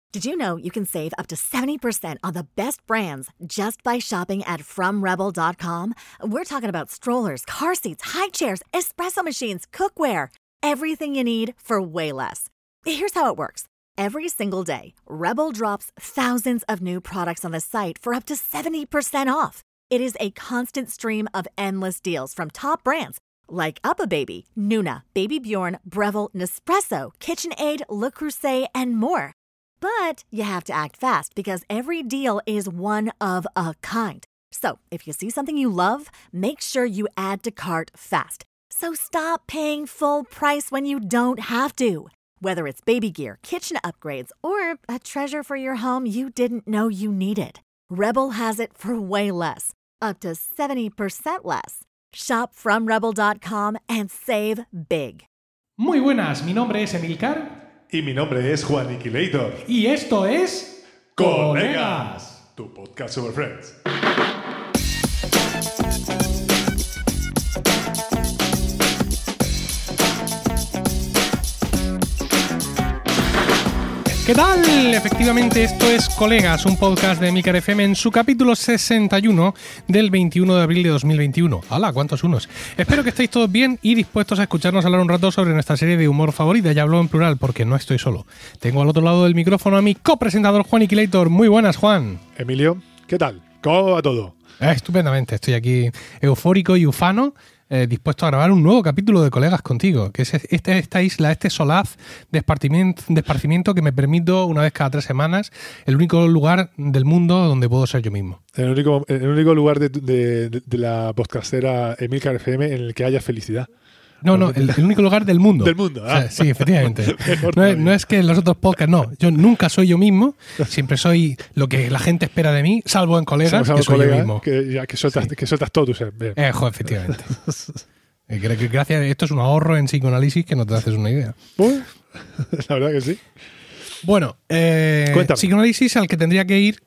Did you know you can save up to 70% on the best brands just by shopping at FromRebel.com? We're talking about strollers, car seats, high chairs, espresso machines, cookware, everything you need for way less. Here's how it works. Every single day, Rebel drops thousands of new products on the site for up to 70% off. It is a constant stream of endless deals from top brands like UPPAbaby, Nuna, Baby Bjorn, Breville, Nespresso, KitchenAid, Le Creuset, and more. But you have to act fast because every deal is one of a kind. So if you see something you love, make sure you add to cart fast. So stop paying full price when you don't have to. Whether it's baby gear, kitchen upgrades, or a treasure for your home you didn't know you needed, Rebel has it for way less, up to 70% less. Shop from Rebel.com and save big. Muy buenas, mi nombre es Emilcar. Y mi nombre es Juan Aniquilator. Y esto es... ¡Colegas! Tu podcast sobre Friends. ¿Qué tal? Efectivamente, esto es Colegas, un podcast de Emilcar FM en su capítulo 61 del 21 de abril de 2021. ¡Hala! ¿Cuántos unos? Espero que estéis todos bien y dispuestos a escucharnos hablar un rato sobre nuestra serie de humor favorita. Ya hablo en plural porque no estoy solo. Tengo al otro lado del micrófono a mi copresentador Juan Aniquilator. Muy buenas, Juan. Emilio, ¿qué tal? ¿Cómo va todo? Estupendamente. Estoy aquí eufórico y ufano. Dispuesto a grabar un nuevo capítulo de Colegas contigo, que es esta isla, este solaz de esparcimiento que me permito una vez cada 3 semanas, el único lugar del mundo donde puedo ser yo mismo. El único lugar de la podcastera Emilcar FM en el que haya felicidad. No, el único lugar del mundo. Del mundo, ah. O sea, sí, efectivamente. No es que en los otros podcasts, no. Yo nunca soy yo mismo, siempre soy lo que la gente espera de mí, salvo en Colegas, que soy yo mismo. Que sueltas todo tu ser. Efectivamente. Gracias, esto es un ahorro en psicoanálisis que no te haces una idea. La verdad que sí. Bueno, psicoanálisis al que tendría que ir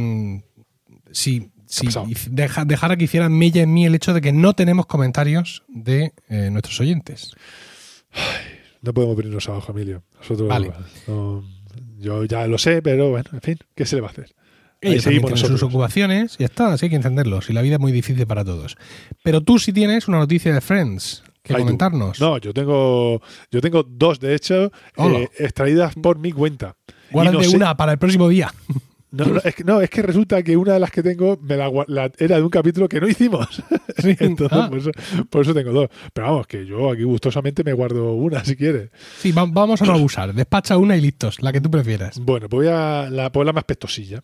si dejara que hicieran mella en mí el hecho de que no tenemos comentarios de nuestros oyentes. No podemos venirnos abajo, Emilio. Nosotros, vale. Yo ya lo sé, pero bueno, en fin, ¿qué se le va a hacer? Ellos seguimos sus ocupaciones y ya está, así hay que entenderlos. Y la vida es muy difícil para todos. Pero tú sí tienes una noticia de Friends que comentarnos. No, yo tengo 2, de hecho, extraídas por mi cuenta. Guárdate una para el próximo día. Es que resulta que una de las que tengo era de un capítulo que no hicimos. Sí, entonces, por eso tengo 2. Pero vamos, que yo aquí gustosamente me guardo una si quieres. Sí, vamos a no abusar. Despacha una y listos, la que tú prefieras. Bueno, pues voy a la más pestosilla.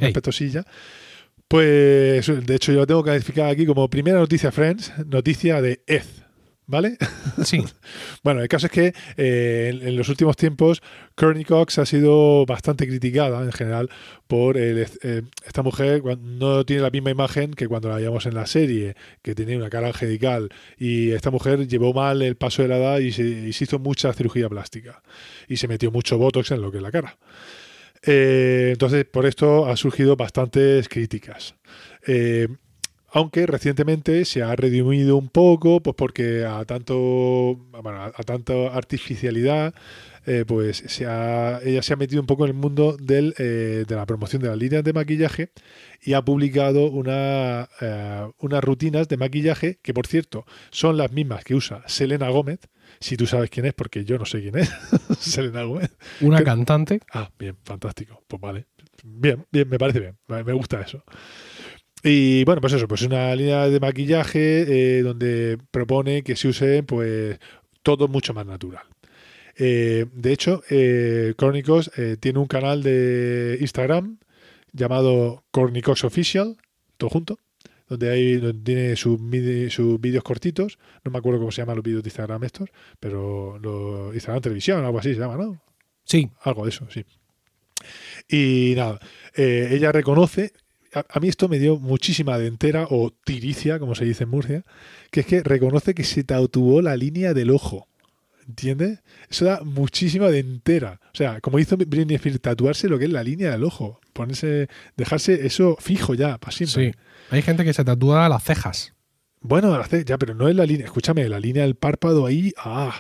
Pues de hecho yo la tengo calificada aquí como primera noticia Friends, noticia de Ed. ¿Vale? Sí. Bueno, el caso es que en los últimos tiempos Courtney Cox ha sido bastante criticada en general por esta mujer. No tiene la misma imagen que cuando la veíamos en la serie, que tenía una cara angelical, y esta mujer llevó mal el paso de la edad y se hizo mucha cirugía plástica y se metió mucho botox en lo que es la cara. Entonces por esto ha surgido bastantes críticas. Aunque recientemente se ha redimido un poco, pues porque a tanta artificialidad, pues ella se ha metido un poco en el mundo de la promoción de las líneas de maquillaje y ha publicado unas rutinas de maquillaje que, por cierto, son las mismas que usa Selena Gómez. Si tú sabes quién es, porque yo no sé quién es. Selena Gómez. Una cantante. Ah, bien, fantástico. Pues vale. Bien, me parece bien. Me gusta eso. Y bueno, pues eso, pues una línea de maquillaje donde propone que se use pues todo mucho más natural. De hecho, Courtney Cox tiene un canal de Instagram llamado Courtney Cox Official, todo junto, donde tiene sus vídeos cortitos. No me acuerdo cómo se llaman los vídeos de Instagram estos, pero Instagram Televisión, algo así se llama, ¿no? Sí. Algo de eso, sí. Y nada, ella reconoce... A mí esto me dio muchísima dentera, o tiricia, como se dice en Murcia, que es que reconoce que se tatuó la línea del ojo. ¿Entiendes? Eso da muchísima dentera. O sea, como hizo Britney Spears, tatuarse lo que es la línea del ojo. Dejarse eso fijo ya, para siempre. Sí. Hay gente que se tatúa las cejas. Bueno, ya, pero no es la línea. Escúchame, la línea del párpado ahí.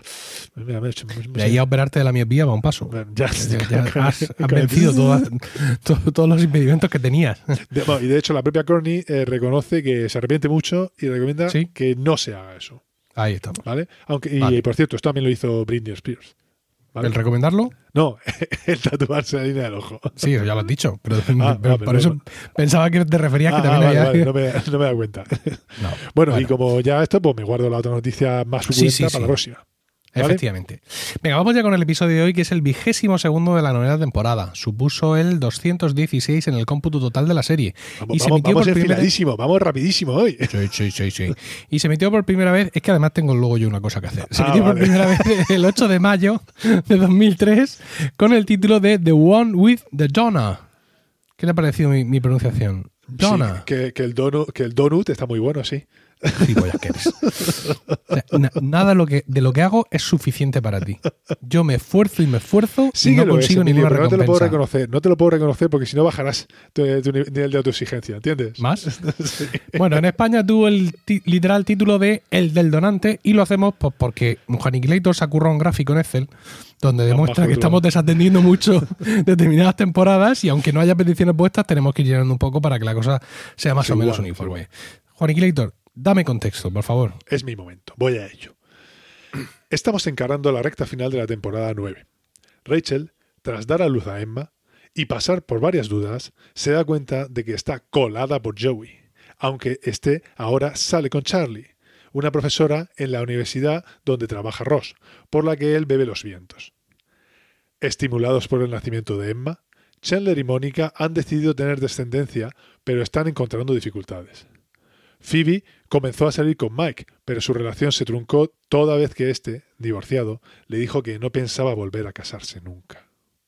De ahí a operarte de la miopía va un paso. Ya has vencido todos los impedimentos que tenías. Y de hecho, la propia Courtney reconoce que se arrepiente mucho y recomienda ¿Sí? que no se haga eso. Ahí estamos. ¿Vale? Vale. Y por cierto, esto también lo hizo Britney Spears. ¿Vale? ¿El recomendarlo? No, el tatuarse la línea del ojo. Sí, eso ya lo has dicho. Pero por eso pensaba que te referías que también había. Vale, no me da cuenta. No, bueno, y como ya esto, pues me guardo la otra noticia más suculenta para la próxima. ¿Vale? Efectivamente. Venga, vamos ya con el episodio de hoy, que es el 22º de la novena temporada. Supuso el 216 en el cómputo total de la serie. Vamos enfiladísimo, vamos rapidísimo hoy. Sí. Y se emitió por primera vez, es que además tengo luego yo una cosa que hacer. Se emitió por primera vez el 8 de mayo de 2003 con el título de The One with the Donna. ¿Qué le ha parecido mi pronunciación? Donna. Sí, que el donut está muy bueno, sí. Gilipollas que eres. O sea, nada de lo que hago es suficiente para ti. Yo me esfuerzo y no consigo ninguna recompensa. No te lo puedo reconocer porque si no bajarás tu nivel de autoexigencia, ¿entiendes? ¿Más? Sí. Bueno, en España tuvo el literal título de El del donante y lo hacemos pues, porque Aniquilator se ha currado un gráfico en Excel donde demuestra que estamos desatendiendo mucho determinadas temporadas y aunque no haya peticiones puestas tenemos que ir llenando un poco para que la cosa sea más o menos uniforme. Aniquilator, dame contexto, por favor. Es mi momento, voy a ello. Estamos encarando la recta final de la temporada 9. Rachel, tras dar a luz a Emma y pasar por varias dudas, se da cuenta de que está colada por Joey, aunque ahora sale con Charlie, una profesora en la universidad donde trabaja Ross, por la que él bebe los vientos. Estimulados por el nacimiento de Emma, Chandler y Mónica han decidido tener descendencia, pero están encontrando dificultades. Phoebe comenzó a salir con Mike, pero su relación se truncó toda vez que divorciado, le dijo que no pensaba volver a casarse nunca.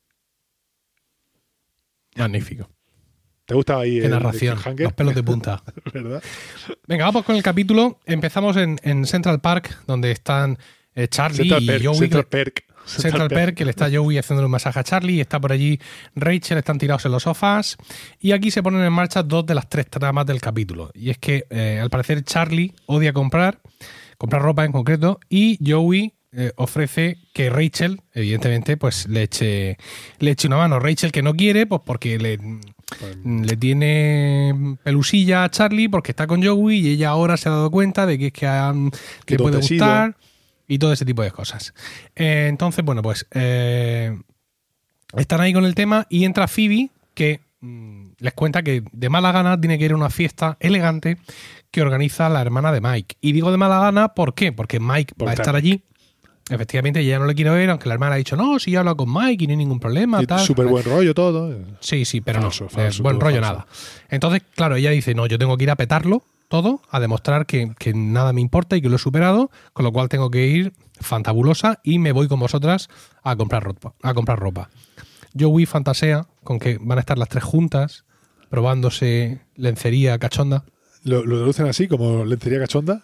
Magnífico. ¿Te gusta ahí Qué narración, los pelos de punta. ¿Verdad? Venga, vamos con el capítulo. Empezamos en Central Park, donde están Charlie y Joey. Central Perk, que le está Joey haciendo un masaje a Charlie, y está por allí Rachel, están tirados en los sofás, y aquí se ponen en marcha dos de las tres tramas del capítulo. Y es que, al parecer, Charlie odia comprar ropa en concreto, y Joey ofrece que Rachel, evidentemente, pues le eche una mano. Rachel que no quiere, pues porque le tiene pelusilla a Charlie, porque está con Joey, y ella ahora se ha dado cuenta de que es que le puede gustar. Y todo ese tipo de cosas. Entonces, bueno, pues están ahí con el tema y entra Phoebe, que les cuenta que de mala gana tiene que ir a una fiesta elegante que organiza la hermana de Mike. Y digo de mala gana, ¿por qué? Porque Mike va a estar allí. Efectivamente, ella no le quiere ver, aunque la hermana ha dicho, no, si yo hablo con Mike y no hay ningún problema. Súper buen rollo todo. Sí, pero falso, buen rollo nada. Entonces, claro, ella dice, no, yo tengo que ir a petarlo todo, a demostrar que nada me importa y que lo he superado, con lo cual tengo que ir fantabulosa y me voy con vosotras a comprar ropa. Joey fantasea con que van a estar las tres juntas probándose lencería cachonda. ¿Lo traducen así, como lencería cachonda?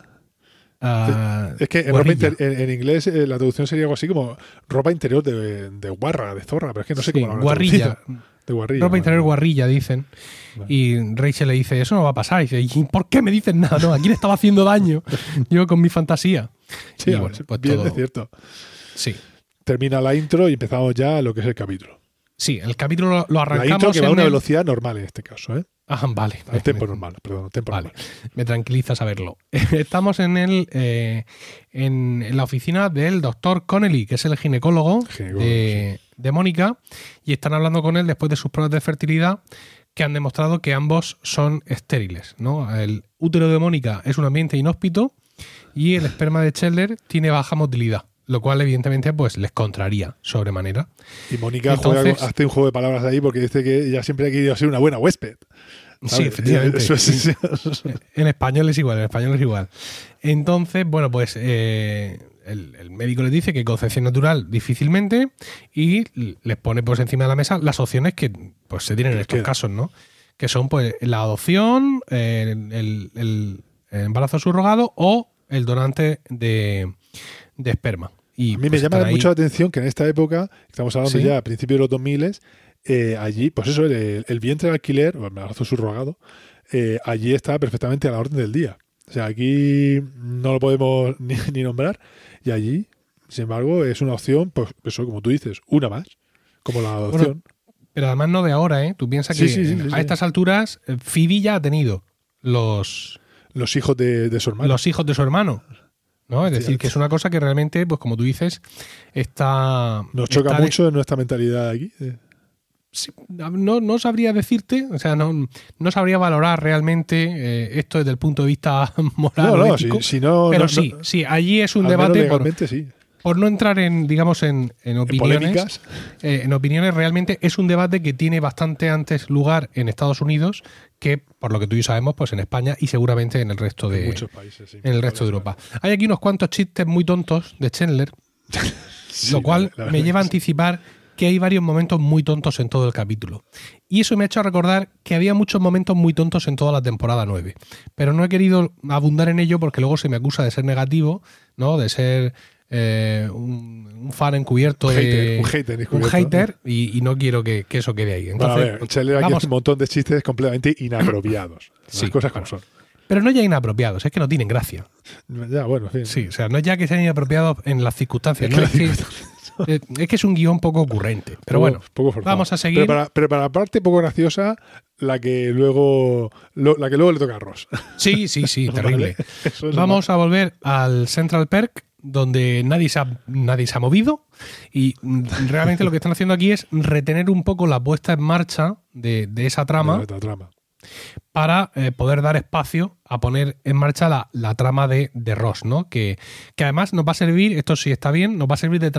Es que en inglés la traducción sería algo así como ropa interior de guarra, de zorra, pero es que no sé cómo lo guarrilla. De guarrilla. Ropa interior guarrilla, dicen. Vale. Y Rachel le dice, eso no va a pasar. Y dice, ¿y por qué me dices nada? No, ¿a quién estaba haciendo daño? Yo con mi fantasía. Sí, bueno, pues bien, es cierto. Sí. Termina la intro y empezamos ya lo que es el capítulo. Sí, el capítulo lo arrancamos. La intro que va a una velocidad normal en este caso, ¿eh? Ah, vale. El tempo normal, perdón. Vale, me tranquiliza saberlo. Estamos en la oficina del doctor Connelly, que es el ginecólogo de Mónica, y están hablando con él después de sus pruebas de fertilidad que han demostrado que ambos son estériles, ¿no? El útero de Mónica es un ambiente inhóspito y el esperma de Chandler tiene baja motilidad, lo cual evidentemente pues les contraría sobremanera. Y Mónica hace un juego de palabras ahí porque dice que ella siempre ha querido ser una buena huésped. ¿Sabes? Sí, efectivamente. Sí. En español es igual. Entonces, bueno, pues el médico les dice que concepción natural difícilmente y les pone pues encima de la mesa las opciones que pues se tienen en estos casos, ¿no? Que son pues la adopción, el embarazo subrogado o el donante de esperma. Y a mí pues me llama mucho la atención que en esta época, estamos hablando ya a principios de los 2000, allí, pues eso, el vientre de alquiler, o el embarazo subrogado, allí está perfectamente a la orden del día. O sea, aquí no lo podemos ni nombrar. Y allí, sin embargo, es una opción, pues eso, como tú dices, una más. Como la adopción. Bueno, pero además no de ahora, ¿eh? Tú piensas que a estas alturas Phoebe ya ha tenido los hijos de su hermano. Los hijos de su hermano. ¿No? Es decir, que es una cosa que realmente, pues como tú dices, nos choca mucho en nuestra mentalidad aquí. Sí, no sabría decirte, o sea, no sabría valorar realmente esto desde el punto de vista moral o ético, pero sí, allí es un debate por no entrar en, digamos, en opiniones. En opiniones, realmente es un debate que tiene bastante antes lugar en Estados Unidos que, por lo que tú y yo sabemos, pues en España y seguramente en el resto de muchos países, sí, en el resto de Europa. Hay aquí unos cuantos chistes muy tontos de Chandler, lo cual me lleva a anticipar que hay varios momentos muy tontos en todo el capítulo. Y eso me ha hecho recordar que había muchos momentos muy tontos en toda la temporada 9. Pero no he querido abundar en ello porque luego se me acusa de ser negativo, ¿no? De ser un fan encubierto, un hater y no quiero que eso quede ahí. Entonces, bueno, a ver, Chandler aquí hace un montón de chistes completamente inapropiados. Las cosas como son. Pero no ya inapropiados, es que no tienen gracia. Ya, bueno, en fin. Sí, o sea, no es ya que sean inapropiados en las circunstancias. Es que es un guión poco ocurrente. Pero bueno, vamos a seguir. Pero para la parte poco graciosa, la que luego le toca a Ross. Sí, terrible. Vamos a volver al Central Perk, donde nadie se ha movido y realmente lo que están haciendo aquí es retener un poco la puesta en marcha de esa trama. Para poder dar espacio a poner en marcha la trama de Ross, ¿no? Que además nos va a servir, esto sí está bien, nos va a servir de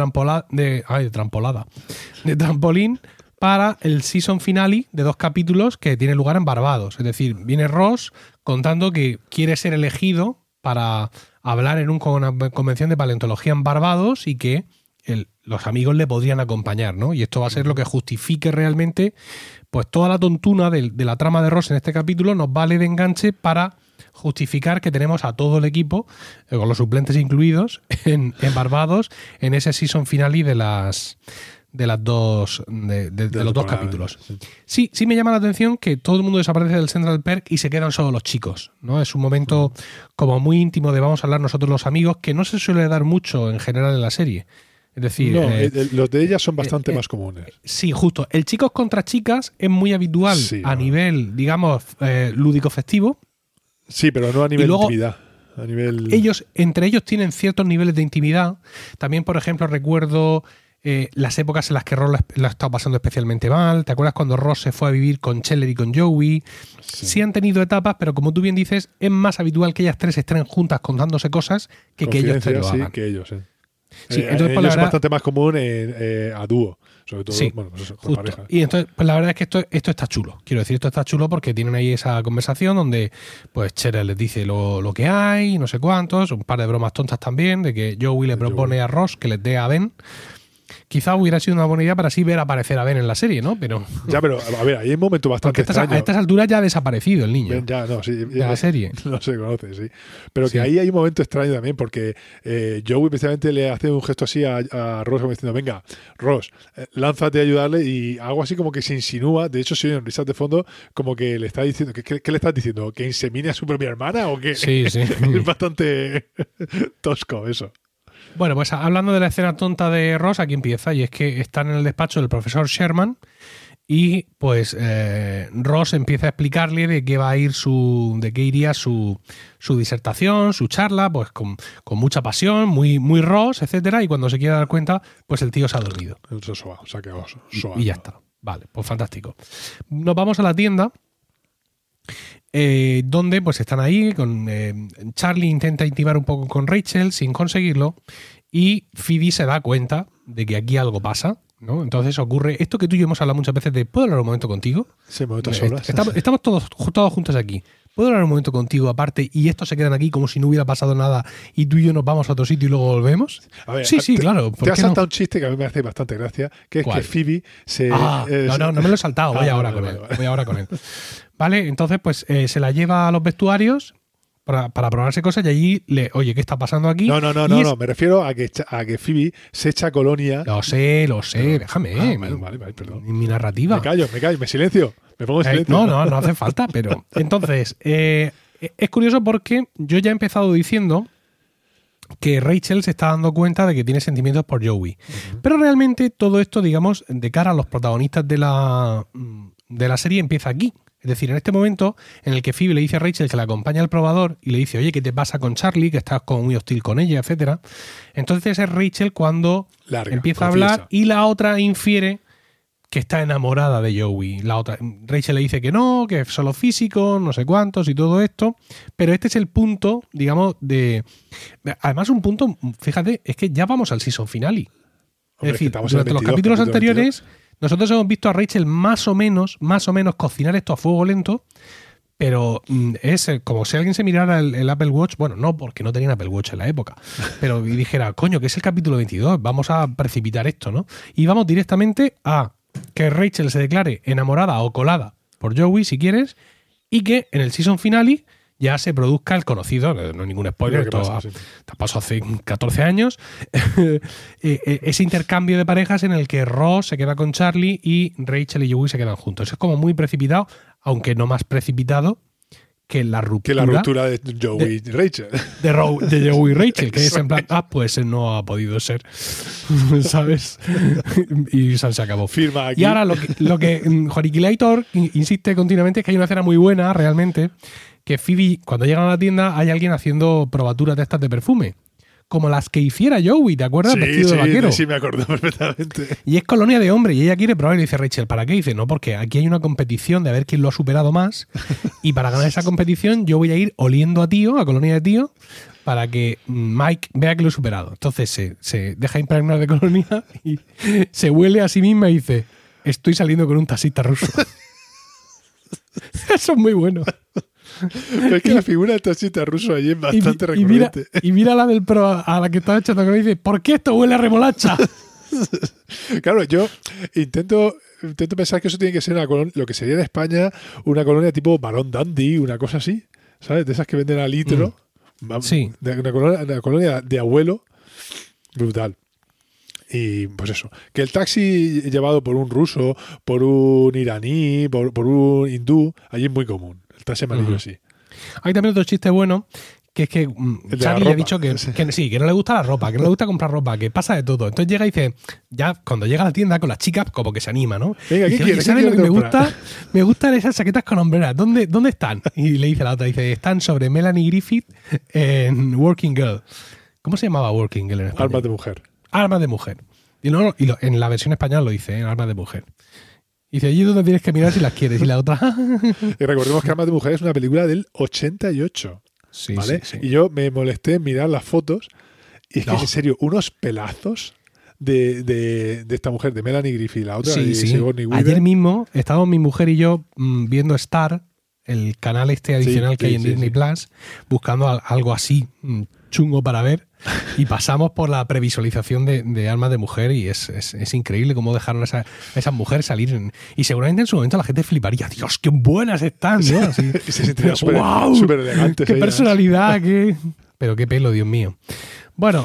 trampolín para el season finale de 2 capítulos que tiene lugar en Barbados. Es decir, viene Ross contando que quiere ser elegido para hablar en una convención de paleontología en Barbados y que los amigos le podrían acompañar, ¿no? Y esto va a ser lo que justifique realmente pues toda la tontuna de la trama de Ross en este capítulo. Nos vale de enganche para justificar que tenemos a todo el equipo, con los suplentes incluidos, en Barbados, en ese season finale de los dos capítulos. Sí me llama la atención que todo el mundo desaparece del Central Perk y se quedan solo los chicos, ¿no? Es un momento como muy íntimo de vamos a hablar nosotros los amigos, que no se suele dar mucho en general en la serie. Es decir, los de ellas son bastante más comunes. Sí, justo. El chicos contra chicas es muy habitual nivel, digamos, lúdico festivo. Sí, pero no a nivel de intimidad. Entre ellos tienen ciertos niveles de intimidad. También, por ejemplo, recuerdo las épocas en las que Ross la ha estado pasando especialmente mal. ¿Te acuerdas cuando Ross se fue a vivir con Chandler y con Joey? Sí han tenido etapas, pero como tú bien dices, es más habitual que ellas tres estren juntas contándose cosas que ellos tres lo hagan. Sí, que ellos, Sí, entonces, es bastante más común a dúo, sobre todo por pareja. Y entonces, pues la verdad es que esto está chulo. Quiero decir, esto está chulo porque tienen ahí esa conversación donde pues Cheryl les dice lo que hay, no sé cuántos, un par de bromas tontas también, de que Joey le propone a Ross que les dé a Ben. Quizá hubiera sido una buena idea para así ver aparecer a Ben en la serie, ¿no? Pero a ver, hay un momento bastante extraño. A estas alturas ya ha desaparecido el niño. Ben de la serie. No se conoce, sí. Pero que ahí hay un momento extraño también, porque Joey precisamente le hace un gesto así a Ross como diciendo, venga, Ross, lánzate a ayudarle, y algo así como que se insinúa, de hecho se oyen risas de fondo, como que le está diciendo, ¿qué le estás diciendo? ¿Que insemine a su propia hermana o qué? Sí. Es bastante tosco eso. Bueno, pues hablando de la escena tonta de Ross, aquí empieza, y es que están en el despacho del profesor Sherman y pues Ross empieza a explicarle de qué iría su disertación, su charla, pues con mucha pasión, muy Ross, etcétera, y cuando se quiere dar cuenta, pues el tío se ha dormido. Se ha quedado y ya está. Vale, pues fantástico. Nos vamos a la tienda, donde pues están ahí con Charlie intenta intimar un poco con Rachel sin conseguirlo, y Phoebe se da cuenta de que aquí algo pasa, ¿no? Entonces ocurre esto que tú y yo hemos hablado muchas veces de ¿puedo hablar un momento contigo? Sí, momentos solas. Estamos todos juntos aquí. ¿Puedo hablar un momento contigo aparte y estos se quedan aquí como si no hubiera pasado nada y tú y yo nos vamos a otro sito y luego volvemos? A ver, sí, claro. Te has saltado un chiste que a mí me hace bastante gracia, que es que Phoebe se... no me lo he saltado, voy ahora con él. Vale, entonces pues se la lleva a los vestuarios para probarse cosas y allí oye, ¿qué está pasando aquí? No, me refiero a que Phoebe se echa colonia. Lo sé, déjame. Vale, perdón. Mi narrativa. Me callo, me silencio. Me pongo en silencio. No hace falta, pero entonces Es curioso porque yo ya he empezado diciendo que Rachel se está dando cuenta de que tiene sentimientos por Joey. Pero realmente todo esto, digamos, de cara a los protagonistas de la serie empieza aquí. Es decir, en este momento en el que Phoebe le dice a Rachel que la acompaña al probador y le dice, oye, ¿qué te pasa con Charlie? Que estás como muy hostil con ella, etcétera. Entonces es Rachel cuando empieza a hablar y la otra infiere que está enamorada de Joey. La otra, Rachel le dice que no, que es solo físico, no sé cuántos y todo esto. Pero este es el punto, digamos, de... Además, un punto, fíjate, es que ya vamos al season finale. Hombre, es decir, es que durante los capítulos anteriores, nosotros hemos visto a Rachel más o menos cocinar esto a fuego lento, pero es como si alguien se mirara el Apple Watch, bueno, no porque no tenían Apple Watch en la época, pero y dijera, coño, que es el capítulo 22, vamos a precipitar esto, ¿no? Y vamos directamente a que Rachel se declare enamorada o colada por Joey, si quieres, y que en el season finale ya se produzca el conocido, no hay ningún spoiler, pasó hace 14 años, ese intercambio de parejas en el que Ross se queda con Charlie y Rachel y Joey se quedan juntos. Es como muy precipitado, aunque no más precipitado que la ruptura de Joey y Rachel. De Joey y Rachel, que es en plan, pues no ha podido ser, ¿sabes? Y se acabó. Firma aquí. Y ahora lo que Joriquilator insiste continuamente es que hay una escena muy buena, realmente, que Phoebe, cuando llegan a la tienda, hay alguien haciendo probaturas de estas de perfume. Como las que hiciera Joey, ¿te acuerdas? Vestido de vaquero. Sí, me acuerdo perfectamente. Y es colonia de hombre, y ella quiere probar y dice, Rachel, ¿para qué? Y dice, no, porque aquí hay una competición de a ver quién lo ha superado más, y para ganar esa competición yo voy a ir oliendo a tío, a colonia de tío, para que Mike vea que lo he superado. Entonces se deja impregnar de colonia y se huele a sí misma y dice, estoy saliendo con un taxista ruso. Eso es muy bueno. Pero es que la figura del taxista ruso allí es bastante recurrente. Y mira la del pro a la que está echando que dice, ¿por qué esto huele a remolacha? Claro, yo intento pensar que eso tiene que ser lo que sería en España una colonia tipo Barón Dandy, una cosa así, ¿sabes? De esas que venden a litro. Sí. Una colonia de abuelo. Brutal. Y pues eso, que el taxi llevado por un ruso, por un iraní, por un hindú, allí es muy común. El taxi amarillo sí. Hay también otro chiste bueno, que es que Charlie le ha dicho que no le gusta la ropa, que no le gusta comprar ropa, que pasa de todo. Entonces llega y dice, ya cuando llega a la tienda con las chicas, como que se anima, ¿no? Venga, ¿qué quieres? ¿Sabes lo que me gusta? Me gustan esas chaquetas con hombreras. ¿Dónde están? Y le dice la otra, dice, están sobre Melanie Griffith en Working Girl. ¿Cómo se llamaba Working Girl en español? Armas de mujer. Armas de mujer. Y en la versión española lo dice, Armas de mujer. Y dice, allí donde tienes que mirar si las quieres. Y la otra... Y recordemos que Armas de mujer es una película del 88. Sí, ¿vale? sí. Y yo me molesté en mirar las fotos y es que, en serio, unos pelazos de esta mujer, de Melanie Griffith, la otra, sí. Sigourney Weaver. Ayer mismo estábamos mi mujer y yo viendo Star, el canal adicional que hay en Disney Plus, buscando algo así chungo para ver, y pasamos por la previsualización de Armas de mujer y es increíble cómo dejaron a esas mujeres salir. Y seguramente en su momento la gente fliparía, Dios, qué buenas están, ¿no? Así, y se sentirían súper elegantes. Qué ellas. Personalidad, qué... Pero qué pelo, Dios mío. Bueno,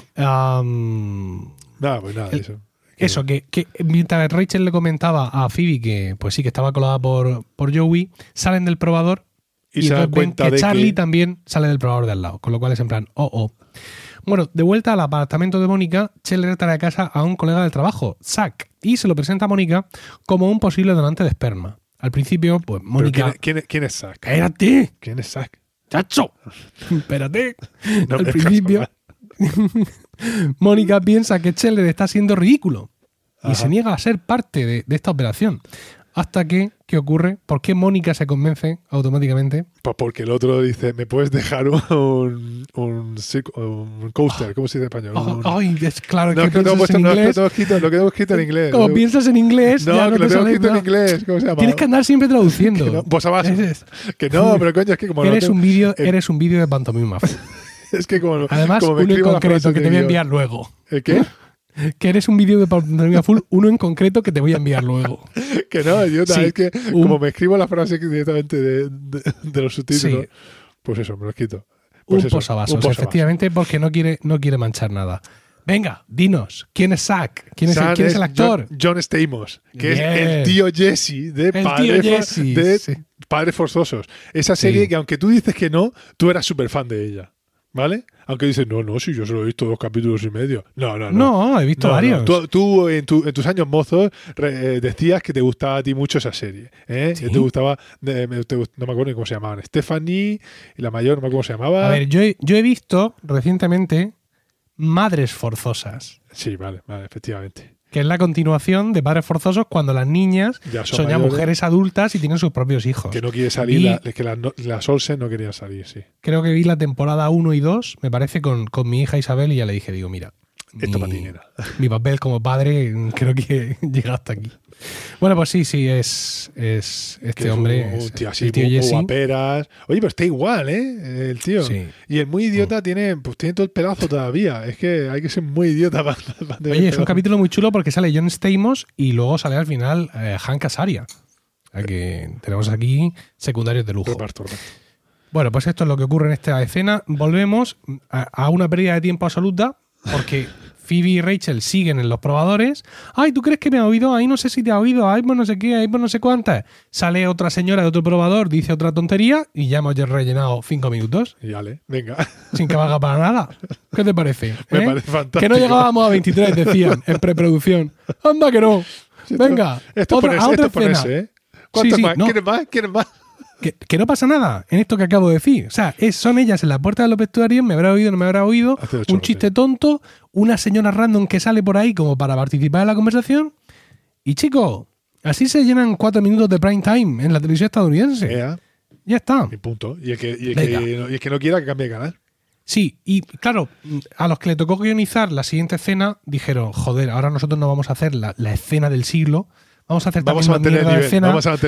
Nada, eso. Eso, que mientras Rachel le comentaba a Phoebe que pues sí, que estaba colada por Joey, salen del probador y se dan cuenta que de Charlie que también sale del probador de al lado, con lo cual es en plan, Bueno, de vuelta al apartamento de Mónica, Chandler trae a casa a un colega del trabajo, Zack, y se lo presenta a Mónica como un posible donante de esperma. Al principio, pues Mónica... ¿Quién es Zack? ¡Espérate! ¿Quién es Zack? ¡Chacho! Espérate. No, al principio... Mónica piensa que Chandler está siendo ridículo y se niega a ser parte de esta operación. Hasta que, ¿qué ocurre? ¿Por qué Mónica se convence automáticamente? Pues porque el otro dice, ¿me puedes dejar un coaster? ¿Cómo se dice en español? Es claro no, que piensas en inglés. Lo que tengo escrito en inglés. Como piensas en inglés, no, ya no que lo te tengo sale escrito en nada. inglés. ¿Cómo se llama? Tienes que andar siempre traduciendo. Que no, pues abajo. Que no, pero coño, es que como eres un vídeo de pantomima. Es que como además, como uno en concreto que te voy a enviar luego. ¿El qué? Que eres un vídeo de pantomima full, uno en concreto que te voy a enviar luego. Que no, idiota, sí, es que como me escribo la frase directamente de los subtítulos, pues eso, me lo quito. Pues un posavasos, efectivamente, porque no quiere manchar nada. Venga, dinos, ¿quién es Zack? ¿Quién es el actor? John Stamos, que es el tío Jesse de Padres Forzosos. Esa serie que aunque tú dices que no, tú eras súper fan de ella. ¿Vale? Aunque dices, no, si yo solo he visto 2 capítulos y medio. No. No, he visto varios. Tú en tus años mozos decías que te gustaba a ti mucho esa serie. ¿Sí? Te gustaba, no me acuerdo ni cómo se llamaban. Stephanie y la mayor, no me acuerdo cómo se llamaba. A ver, yo he visto recientemente Madres Forzosas. Sí, vale, efectivamente. Que es la continuación de Padres Forzosos cuando las niñas son ya mujeres adultas y tienen sus propios hijos. Que no quiere salir, que las Olsen no querían salir, sí. Creo que vi la temporada 1 y 2, me parece, con mi hija Isabel, y ya le dije, digo, mira, esto para ti, nena. Mi papel como padre creo que llega hasta aquí. Bueno, pues sí, es este hombre. Un tío así, el tío Jesse. guaperas. Oye, pero está igual, ¿eh? El tío. Sí. Y el muy idiota tiene todo el pedazo todavía. Es que hay que ser muy idiota para Oye, es un capítulo muy chulo porque sale John Stamos y luego sale al final Hank Azaria. O sea que tenemos aquí secundarios de lujo. Reparto. Bueno, pues esto es lo que ocurre en esta escena. Volvemos a una pérdida de tiempo absoluta porque Phoebe y Rachel siguen en los probadores. Ay, ¿tú crees que me ha oído? Ay, no sé si te ha oído. Ay, pues no sé qué, ay, pues no sé cuántas. Sale otra señora de otro probador, dice otra tontería y ya hemos rellenado 5 minutos. Y vale, venga. Sin que valga para nada. ¿Qué te parece? Me parece fantástico. Que no llegábamos a 23, decían, en preproducción. Anda que no. Venga, esto otra ponerse, ¿eh? ¿Cuántos más? No. ¿Quieres más? Que no pasa nada en esto que acabo de decir. O sea, son ellas en la puerta de los vestuarios, me habrá oído, no me habrá oído, un chiste tonto, una señora random que sale por ahí como para participar en la conversación. Y chicos, así se llenan 4 minutos de prime time en la televisión estadounidense. Ya está. Y punto. Y el que no quiera que cambie de canal. Sí, y claro, a los que le tocó guionizar la siguiente escena dijeron, joder, ahora nosotros no vamos a hacer la escena del siglo. Vamos a hacer vamos a mantener el nivel,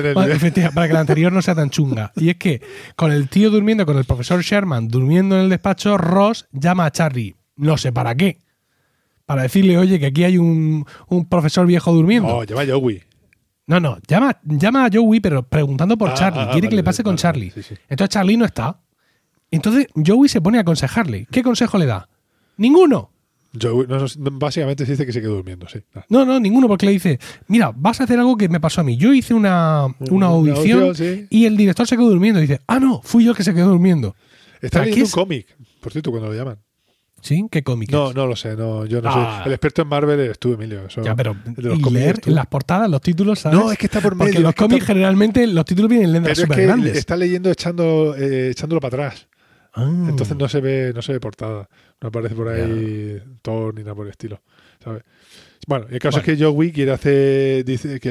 para que la anterior no sea tan chunga. Y es que con el tío durmiendo, con el profesor Sherman durmiendo en el despacho, Ross llama a Charlie. No sé para qué. Para decirle, oye, que aquí hay un profesor viejo durmiendo. No, llama a Joey. No, llama a Joey, pero preguntando por Charlie. Quiere que le pase con Charlie. Sí. Entonces Charlie no está. Entonces Joey se pone a aconsejarle. ¿Qué consejo le da? ¡Ninguno! Joey, básicamente se dice que se quedó durmiendo, sí. No, ninguno, porque le dice, mira, vas a hacer algo que me pasó a mí. Yo hice una audición sí. Y el director se quedó durmiendo. Y dice, no, fui yo el que se quedó durmiendo. Está leyendo un cómic, por cierto, cuando lo llaman. ¿Sí? ¿Qué cómic No es? No lo sé, yo no sé. El experto en Marvel eres tú, Emilio. Ya, pero de los y leer en las portadas los títulos, ¿sabes? No, es que está por medio. Porque los cómics generalmente los títulos vienen en letras súper grandes. Está leyendo echándolo para atrás. Entonces no se ve portada. No aparece por ahí Thor ni nada por el estilo, ¿sabes? Bueno, el caso es que Joey quiere dice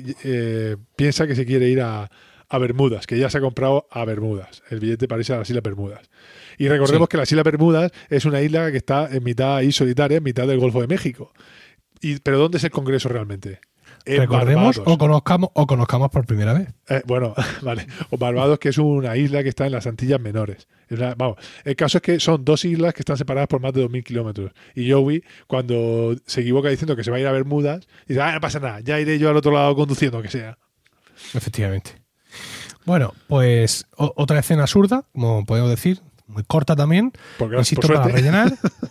que piensa que se quiere ir a Bermudas, que ya se ha comprado a Bermudas, el billete para irse a las Islas Bermudas. Y recordemos que las Islas Bermudas es una isla que está en mitad ahí solitaria, en mitad del Golfo de México. ¿Pero dónde es el Congreso realmente? Recordemos o conozcamos por primera vez. Bueno, vale. O Barbados, que es una isla que está en las Antillas Menores. El caso es que son 2 islas que están separadas por más de 2.000 kilómetros. Y Joey, cuando se equivoca diciendo que se va a ir a Bermudas, dice, no pasa nada, ya iré yo al otro lado conduciendo, que sea. Efectivamente. Bueno, pues otra escena absurda, como podemos decir, muy corta también, insisto, para rellenar.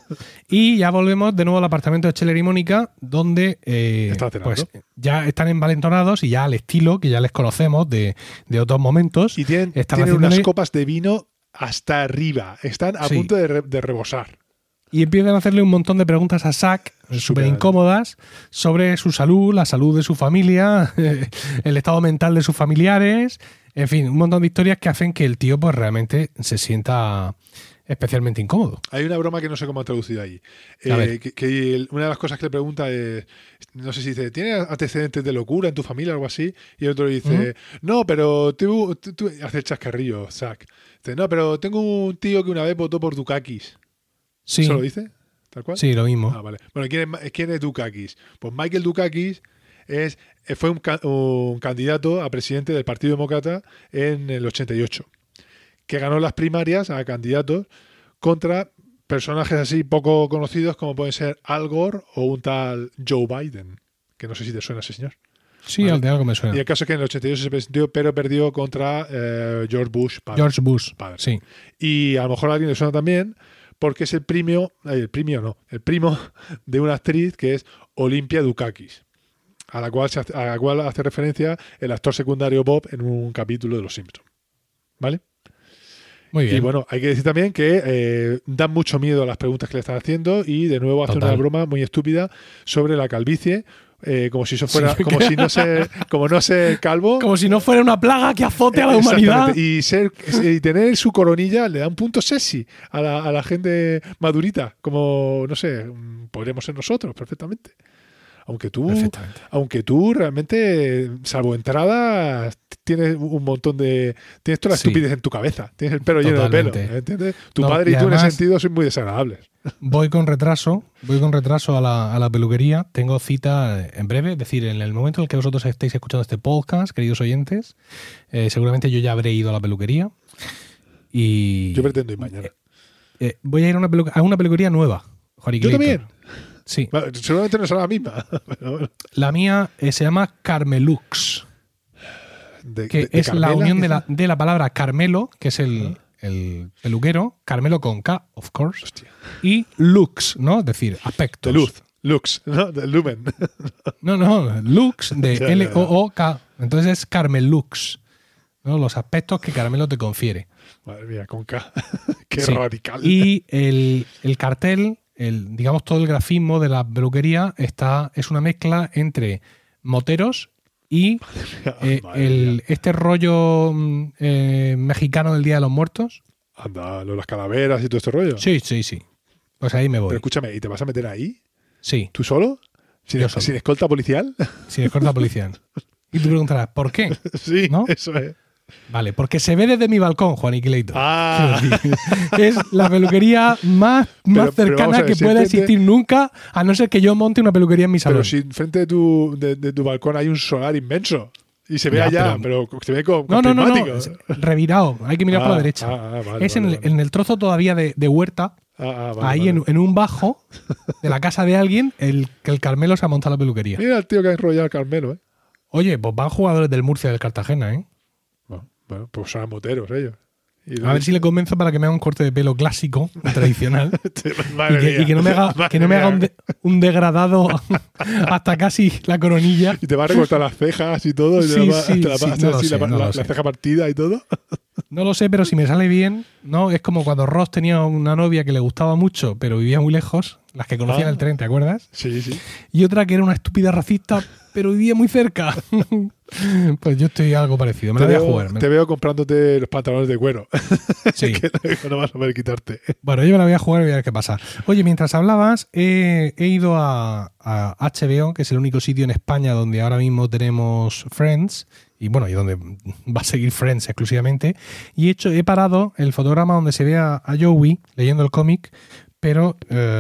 Y ya volvemos de nuevo al apartamento de Scheller y Mónica, donde pues ya están envalentonados y ya al estilo que ya les conocemos de otros momentos. Y tienen unas copas de vino hasta arriba. Están a punto de rebosar. Y empiezan a hacerle un montón de preguntas a Zack, súper incómodas, sobre su salud, la salud de su familia, el estado mental de sus familiares. En fin, un montón de historias que hacen que el tío pues realmente se sienta especialmente incómodo. Hay una broma que no sé cómo ha traducido ahí. Una de las cosas que le pregunta es, no sé si dice, ¿tienes antecedentes de locura en tu familia o algo así? Y el otro dice, no, pero tú hace el chascarrillo, Zack. Dice, no, pero tengo un tío que una vez votó por Dukakis. Sí. ¿Eso lo dice? ¿Tal cual? Sí, lo mismo. Vale. Bueno, ¿quién es Dukakis? Pues Michael Dukakis fue un candidato a presidente del Partido Demócrata en el 88, que ganó las primarias a candidatos contra personajes así poco conocidos como pueden ser Al Gore o un tal Joe Biden, que no sé si te suena ese señor. Sí, ¿vale? De algo me suena. Y el caso es que en el 88 se presentó, pero perdió contra George Bush padre. George Bush, padre. Sí. Y a lo mejor a alguien le suena también porque es el primo de una actriz que es Olympia Dukakis. a la cual hace referencia el actor secundario Bob en un capítulo de Los Simpsons. ¿Vale? Muy bien. Y bueno, hay que decir también que dan mucho miedo a las preguntas que le están haciendo y de nuevo hace Total. una broma muy estúpida sobre la calvicie, como si eso fuera, como no ser calvo. Como si no fuera una plaga que azote a la humanidad. Y tener su coronilla le da un punto sexy a la gente madurita, como, no sé, podríamos ser nosotros perfectamente. Aunque tú realmente, salvo entradas, tienes un montón de... Tienes toda la estupidez en tu cabeza. Tienes el pelo lleno de pelo. ¿Entiendes? Tu padre y tú además, en ese sentido sois muy desagradables. Voy con retraso a la peluquería. Tengo cita en breve. Es decir, en el momento en el que vosotros estéis escuchando este podcast, queridos oyentes, seguramente yo ya habré ido a la peluquería. Y Yo pretendo ir mañana. Voy a ir a una peluquería nueva. Yo también. Sí. Bueno, seguramente no será la misma. Pero bueno. La mía se llama Carmelux, que es Carmela, la unión de la palabra Carmelo, que es el peluquero, Carmelo con K, of course, Hostia. y Lux, ¿no? Es decir, aspectos. De luz. Lux, ¿no? De lumen. No, Lux, de Ya. L-O-O-K. Entonces es Carmelux, ¿no? Los aspectos que Carmelo te confiere. Madre mía, con K. Qué Sí. radical. Y el cartel, digamos todo el grafismo de la peluquería es una mezcla entre moteros y Madre mía. este rollo mexicano del Día de los Muertos. Anda, las calaveras y todo este rollo. Sí. Pues ahí me voy. Pero escúchame, ¿y te vas a meter ahí? Sí, ¿Tú solo? Yo solo. ¿Sin escolta policial? sin escolta policial. Y tú preguntarás, ¿por qué? Sí, ¿No? eso es. Vale, porque se ve desde mi balcón, Juaniquilator. Ah, Es la peluquería más pero cercana vamos a ver, que si pueda enfrente- existir nunca, a no ser que yo monte una peluquería en mi salón. pero si enfrente de tu balcón hay un solar inmenso y se ve Ya, allá, pero se ve con No, prismático. es revirado. Hay que mirar por la derecha. Vale, Es vale, en el trozo todavía de huerta, vale, ahí vale. en un bajo de la casa de alguien, que el Carmelo se ha montado la peluquería. Mira el tío que ha enrollado al Carmelo, ¿eh? Oye, pues van jugadores del Murcia y del Cartagena, ¿eh? Bueno, pues son moteros ellos. Y A ver si le convenzo para que me haga un corte de pelo clásico, tradicional. Madre y que no me haga, mía, que no me haga madre mía. un degradado hasta casi la coronilla. Y te va a recortar las cejas y todo. Y Sí, te va sí, a hacer no lo así sé, no lo la sé. ceja partida y todo. No lo sé, pero si me sale bien, ¿no? Es como cuando Ross tenía una novia que le gustaba mucho, pero vivía muy lejos, las que conocía en el tren, ¿te acuerdas? Sí. Y otra que era una estúpida racista, pero vivía muy cerca. Pues yo estoy algo parecido. Me la voy a jugar. Te veo comprándote los pantalones de cuero. Sí. que no vas a poder quitarte. Bueno, yo me la voy a jugar y voy a ver qué pasa. Oye, mientras hablabas, he ido a HBO, que es el único sitio en España donde ahora mismo tenemos Friends, y bueno, y donde va a seguir Friends exclusivamente, y he parado el fotograma donde se ve a Joey leyendo el cómic, pero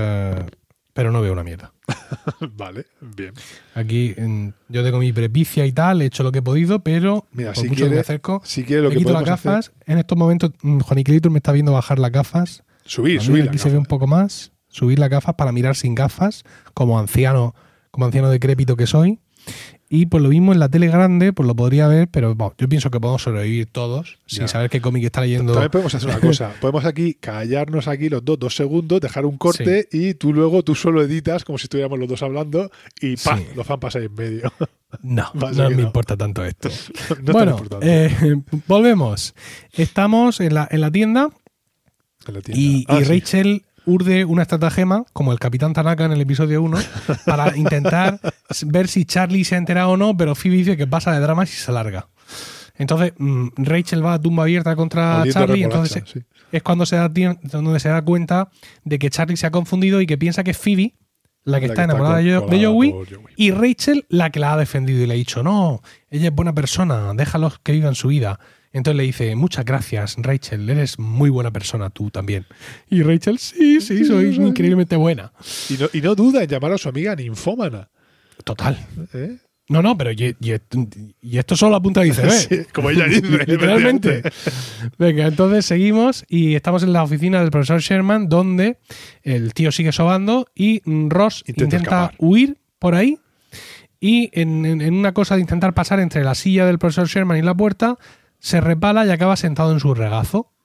no veo una mierda. Vale, bien. Aquí yo tengo mi presbicia y tal, he hecho lo que he podido, pero Mira, por si mucho que me quieres, acerco, lo me que quito las podemos gafas. hacer, En estos momentos, Juaniquilito me está viendo bajar las gafas. subir Aquí la se ve un poco más, subir las gafas para mirar sin gafas, como anciano decrépito que soy. Y por lo mismo en la tele grande, pues lo podría ver, pero bueno, yo pienso que podemos sobrevivir todos sin Ya. saber qué cómic está leyendo. También podemos hacer una cosa. Podemos aquí callarnos aquí los dos segundos, dejar un corte y tú solo editas como si estuviéramos los dos hablando y ¡pam! Sí. Los fan pasa ahí en medio. No, Va a ser no que me no. importa tanto esto. No es tan Bueno, importante. volvemos. Estamos en la tienda En la tienda. y Sí. Rachel urde una estratagema, como el Capitán Tanaka en el episodio 1, para intentar ver si Charlie se ha enterado o no, pero Phoebe dice que pasa de dramas y se larga. Entonces, Rachel va a tumba abierta contra Oliendo Charlie, remolacha, entonces sí. es cuando donde se da cuenta de que Charlie se ha confundido y que piensa que es Phoebe la que está enamorada de Joey, por Joey. y Rachel la que la ha defendido y le ha dicho, no, ella es buena persona, déjalos que vivan su vida. Entonces le dice, muchas gracias, Rachel, eres muy buena persona tú también. Y Rachel, sí, soy increíblemente buena. Y no duda en llamar a su amiga ninfómana. Total. ¿Eh? No, pero y esto solo apunta a iceberg. Sí, como ella dice. Literalmente. Venga, entonces seguimos y estamos en la oficina del profesor Sherman, donde el tío sigue sobando y Ross Intenta intenta escapar. huir por ahí. Y en una cosa de intentar pasar entre la silla del profesor Sherman y la puerta, se repala y acaba sentado en su regazo.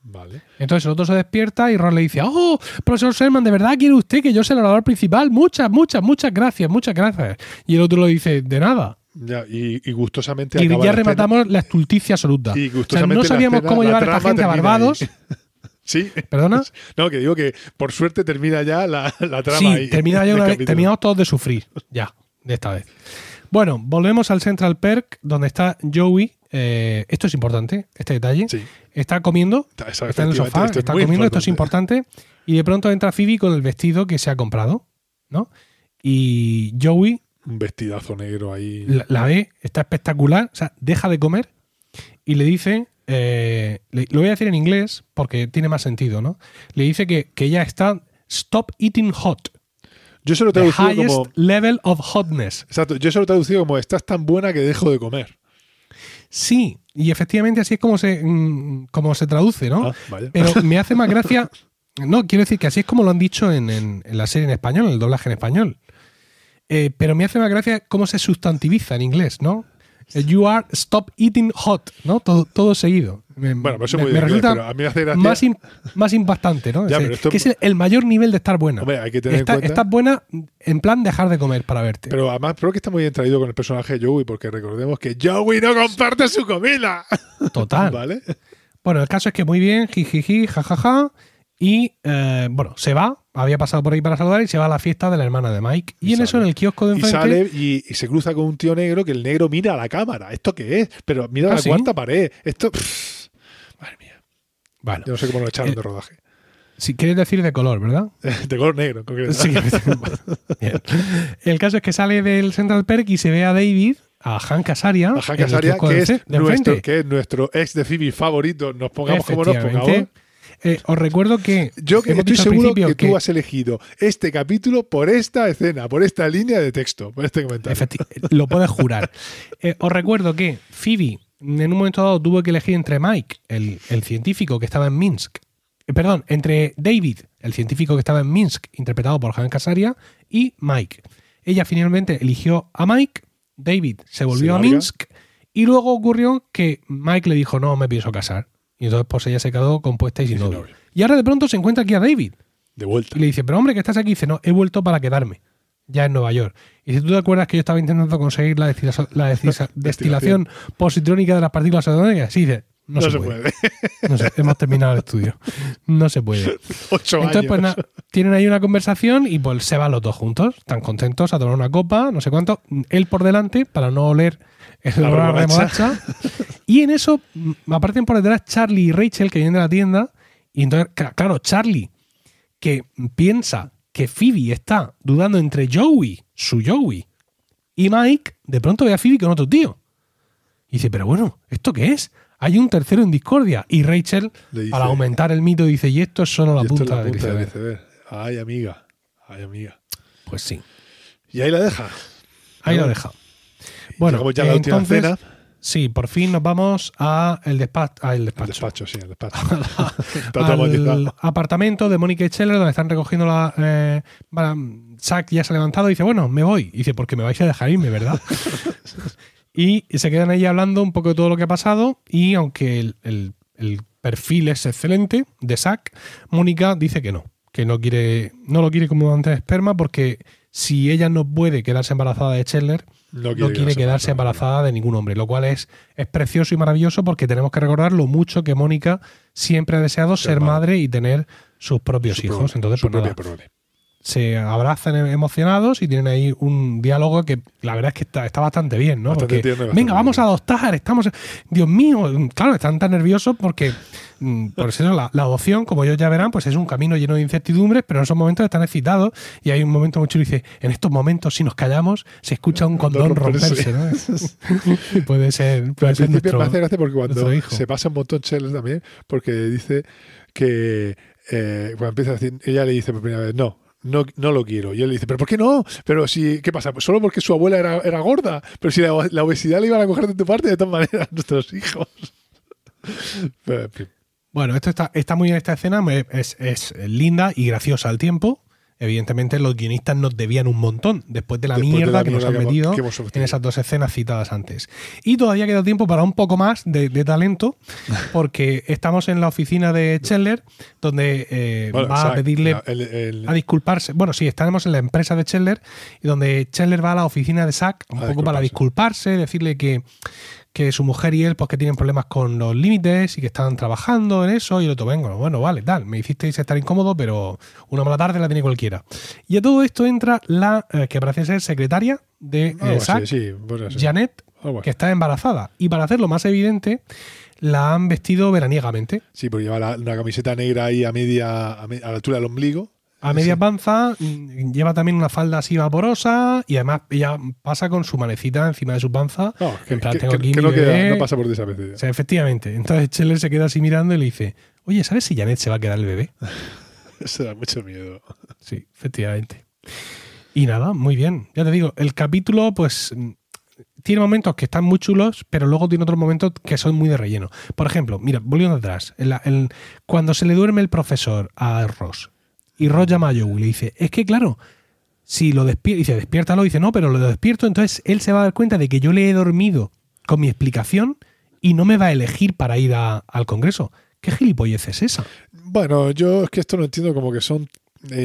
Vale. Entonces el otro se despierta y Ross le dice: ¡Oh, profesor Selman, ¿de verdad quiere usted que yo sea el orador principal? Muchas gracias, muchas gracias. Y el otro le dice: de nada. Ya, y gustosamente Y acaba ya la rematamos la estulticia absoluta. Y O sea, gustosamente no la sabíamos escena, cómo la llevar a esta trama gente a termina Barbados. ahí. Sí. ¿Perdona? No, que digo que por suerte termina ya la trama Sí, ahí. termina ya del una vez, capítulo. terminamos todos de sufrir. Ya, de esta vez. Bueno, volvemos al Central Perk, donde está Joey. Esto es importante, este detalle. Sí. Está comiendo, Eso, está en el sofá, esto es está muy comiendo, esto es importante. importante. Y de pronto entra Phoebe con el vestido que se ha comprado, ¿no? Y Joey Un vestidazo negro ahí. la ve, está espectacular, o sea, deja de comer y le dice, lo voy a decir en inglés porque tiene más sentido, ¿no? Le dice que ella está stop eating hot. Yo se lo he The traducido highest como. level of hotness. Exacto, yo se lo he traducido como estás tan buena que dejo de comer. Sí, y efectivamente así es como se traduce, ¿no? Ah, vaya. Pero me hace más gracia. No, quiero decir que así es como lo han dicho en la serie en español, en el doblaje en español. Pero me hace más gracia cómo se sustantiviza en inglés, ¿no? You are stop eating hot, ¿no? Todo seguido. Bueno, pues eso es muy me de inglés, resulta pero a mí me hace gracia. más impactante, ¿no? Ya, pero esto- que es el mayor nivel de estar buena. Hombre, hay que tener en cuenta. Estás buena en plan dejar de comer para verte. Pero además creo que está muy bien traído con el personaje de Joey, porque recordemos que Joey no comparte su comida. Total. ¿Vale? Bueno, el caso es que muy bien, jijiji, jajaja. Y bueno, se va, había pasado por ahí para saludar y se va a la fiesta de la hermana de Mike. Y en sale. eso, en el kiosco de Y enfrente. sale y se cruza con un tío negro que el negro mira a la cámara. ¿Esto qué es? Pero mira ¿Ah, la sí? cuarta pared. Esto. Madre mía. Bueno, Yo no sé cómo lo echaron de rodaje. si quieres decir de color, ¿verdad? De color negro, en concreto. Sí. Bien. El caso es que sale del Central Perk y se ve a David, a Hank Azaria, A Hank en el Azaria, kiosco que de es, enfrente. nuestro ex de Phoebe favorito. Nos pongamos como nos pongamos. Efectivamente. Os recuerdo que Yo que hemos estoy dicho al seguro principio que tú has elegido este capítulo por esta escena, por esta línea de texto, por este comentario. lo puedes jurar. Os recuerdo que Phoebe en un momento dado tuvo que elegir entre Mike, el científico que estaba en Minsk, perdón, entre David, el científico que estaba en Minsk, interpretado por Hank Azaria, y Mike. Ella finalmente eligió a Mike, David se volvió a larga. Minsk, y luego ocurrió que Mike le dijo: no me pienso casar. Y entonces pues ella se quedó compuesta y sin novio. Y ahora de pronto se encuentra aquí a David. De vuelta. Y le dice: pero hombre, que estás aquí. Y dice: no, he vuelto para quedarme. Ya en Nueva York. Y si tú te acuerdas que yo estaba intentando conseguir la destilación positrónica de las partículas subatomitas, sí, dice: no se puede. No sé, hemos terminado el estudio. No se puede. 8 Entonces, años. pues nada, tienen ahí una conversación y pues se van los dos juntos. Están contentos a tomar una copa, no sé cuánto. Él por delante, para no oler el La olor a remolacha. remolacha. Y en eso aparecen por detrás Charlie y Rachel, que vienen de la tienda. Y entonces, claro, Charlie, que piensa que Phoebe está dudando entre Joey, su Joey, y Mike, de pronto ve a Phoebe con otro tío. Y dice: pero bueno, ¿esto qué es? Hay un tercero en discordia. Y Rachel, Le dice, para aumentar el mito, dice: y esto es solo la y esto es punta, la del punta del iceberg. iceberg. Ay, amiga. Ay, amiga. Pues sí, Y ahí la deja. ahí Bueno, lo deja. Bueno, llegamos ya a la última entonces, cena. sí, por fin nos vamos al despacho. El despacho, sí, el despacho. Está Al traumatizado. apartamento de Mónica y Scheller, donde están recogiendo la. Zack ya se ha levantado y dice: bueno, me voy. Y dice: porque me vais a dejar irme, ¿verdad? Y se quedan ahí hablando un poco de todo lo que ha pasado. Y aunque el perfil es excelente de Zack, Mónica dice que no lo quiere como donante de esperma, porque si ella no puede quedarse embarazada de Scheller, no quiere quedarse embarazada de ningún hombre, lo cual es precioso y maravilloso, porque tenemos que recordar lo mucho que Mónica siempre ha deseado ser madre y tener sus propios hijos. Entonces, su pues propia nada, prole. se abrazan emocionados y tienen ahí un diálogo que la verdad es que está bastante bien, ¿no? Bastante Porque, tierno y bastante venga, vamos a adoptar, Dios mío, claro, están tan nerviosos porque por eso la adopción, como ellos ya verán, pues es un camino lleno de incertidumbres, pero en esos momentos están excitados y hay un momento muy chulo y dice: en estos momentos, si nos callamos, se escucha un condón romperse, ¿no? Y puede ser Pero al principio nuestro, me hace gracia porque nuestro cuando hijo. se pasa un montón Scheller también, porque dice que cuando empieza a decir, ella le dice por primera vez: no lo quiero. Y él le dice: ¿pero por qué no? Pero si, ¿qué pasa? Pues solo porque su abuela era gorda. Pero si la obesidad le iban a coger de tu parte, de todas maneras, nuestros hijos. Pero, en fin. Bueno, esto está muy bien, esta escena, es linda y graciosa al tiempo. evidentemente los guionistas nos debían un montón después de la Después de mierda la que nos mierda han metido que hemos sufrido. en esas 2 escenas citadas antes. Y todavía queda tiempo para un poco más de talento, porque estamos en la oficina de Chandler, donde va a pedirle a disculparse. Bueno, sí, estamos en la empresa de Chandler, y donde Chandler va a la oficina de Zack un poco para disculparse, decirle que su mujer y él pues que tienen problemas con los límites y que están trabajando en eso, y el otro, bueno, vale, tal, me hicisteis estar incómodo, pero una mala tarde la tiene cualquiera. Y a todo esto entra la que parece ser secretaria de Zack, Janet, que está embarazada. Y para hacerlo más evidente, la han vestido veraniegamente. Sí, porque lleva una camiseta negra ahí a la altura del ombligo. A media panza, lleva también una falda así vaporosa, y además ella pasa con su manecita encima de su panza. No, en plan, tengo aquí que mi bebé. no pasa por desapercibido. O sea, efectivamente. Entonces Chandler se queda así mirando y le dice, oye, ¿sabes si Janet se va a quedar el bebé? Eso da mucho miedo. Sí, efectivamente. Y nada, muy bien. Ya te digo, el capítulo pues tiene momentos que están muy chulos, pero luego tiene otros momentos que son muy de relleno. Por ejemplo, mira, volviendo atrás, cuando se le duerme el profesor a Ross, y Ross llama a Joey y le dice, es que claro, si lo despierta, dice, despiértalo, dice, no, pero lo despierto, entonces él se va a dar cuenta de que yo le he dormido con mi explicación y no me va a elegir para ir al Congreso. ¿Qué gilipollez es esa? Bueno, yo es que esto no entiendo, como que son...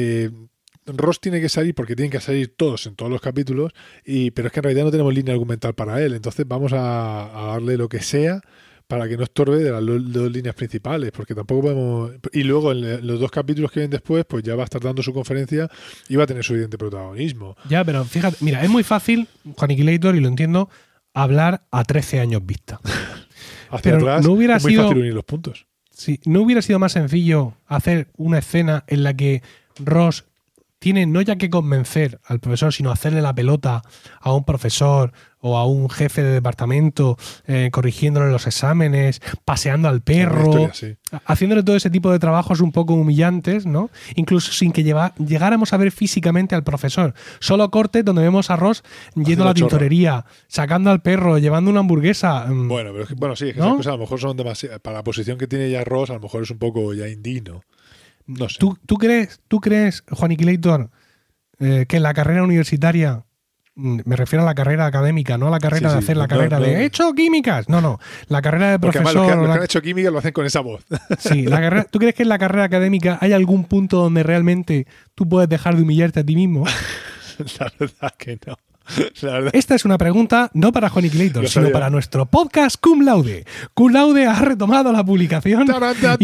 Ross tiene que salir porque tienen que salir todos en todos los capítulos, pero es que en realidad no tenemos línea argumental para él, entonces vamos a darle lo que sea para que no estorbe de las 2 líneas principales, porque tampoco podemos... Y luego en los 2 capítulos que vienen después, pues ya va a estar dando su conferencia y va a tener su evidente protagonismo. Ya, pero fíjate, mira, es muy fácil, Juaniquilator, y lo entiendo, hablar a 13 años vista. Hacia pero atrás no hubiera es muy sido, fácil unir los puntos. Sí, ¿no hubiera sido más sencillo hacer una escena en la que Ross tiene no ya que convencer al profesor, sino hacerle la pelota a un profesor o a un jefe de departamento, corrigiéndole los exámenes, paseando al perro, haciéndole todo ese tipo de trabajos un poco humillantes, ¿no? Incluso sin que llegáramos a ver físicamente al profesor. Solo cortes donde vemos a Ross yendo a la tintorería, sacando al perro, llevando una hamburguesa. Bueno, pero es que, sí, es que ¿no? Esas cosas a lo mejor son demasiado... Para la posición que tiene ya Ross, a lo mejor es un poco ya indigno. No sé. ¿Tú crees, Juaniquilator, que en la carrera universitaria, me refiero a la carrera académica, no a la carrera de hacer la carrera de he hecho químicas? No. La carrera de profesor... Porque además los que han hecho química lo hacen con esa voz. Sí, ¿tú crees que en la carrera académica hay algún punto donde realmente tú puedes dejar de humillarte a ti mismo? La verdad que no. Esta es una pregunta no para Juaniquilator, sino para nuestro podcast Cum Laude. Cum Laude ha retomado la publicación y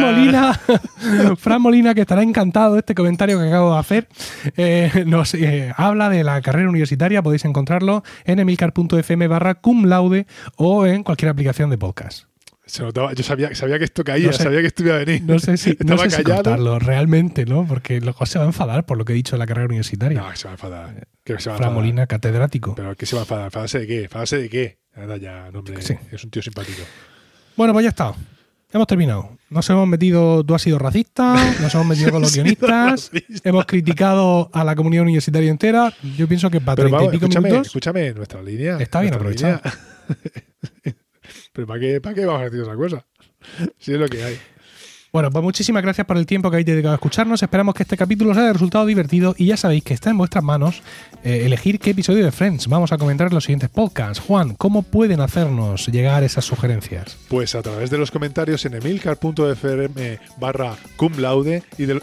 Fran Molina, que estará encantado de este comentario que acabo de hacer, nos habla de la carrera universitaria. Podéis encontrarlo en emilcar.fm/cum laude o en cualquier aplicación de podcast. Se notaba, yo sabía que esto caía, sabía que esto iba a venir. No sé si cortarlo realmente, ¿no? Porque luego se va a enfadar por lo que he dicho de la carrera universitaria. No, que se va a enfadar. Fran Molina, catedrático. ¿Pero qué se va a enfadar? ¿Enfadarse de qué? ¿Enfadarse de qué? Nada, ya, no, hombre, sí. Es un tío simpático. Bueno, pues ya está. Hemos terminado. Nos hemos metido, tú has sido racista, nos hemos metido con los guionistas, hemos criticado a la comunidad universitaria entera. Yo pienso que para 30 y pico minutos... Escúchame, nuestra línea... Está bien aprovechada. ¿Pero para qué vamos a decir esa cosa? Si es lo que hay. Bueno, pues muchísimas gracias por el tiempo que habéis dedicado a escucharnos. Esperamos que este capítulo os haya resultado divertido y ya sabéis que está en vuestras manos elegir qué episodio de Friends vamos a comentar en los siguientes podcasts. Juan, ¿cómo pueden hacernos llegar esas sugerencias? Pues a través de los comentarios en emilcar.fm/cum laude y de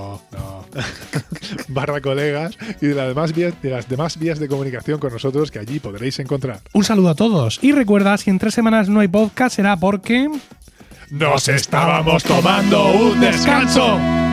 barra colegas y de las demás vías de comunicación con nosotros que allí podréis encontrar. Un saludo a todos y recuerda, si en 3 semanas no hay podcast será porque... ¡nos estábamos tomando un descanso!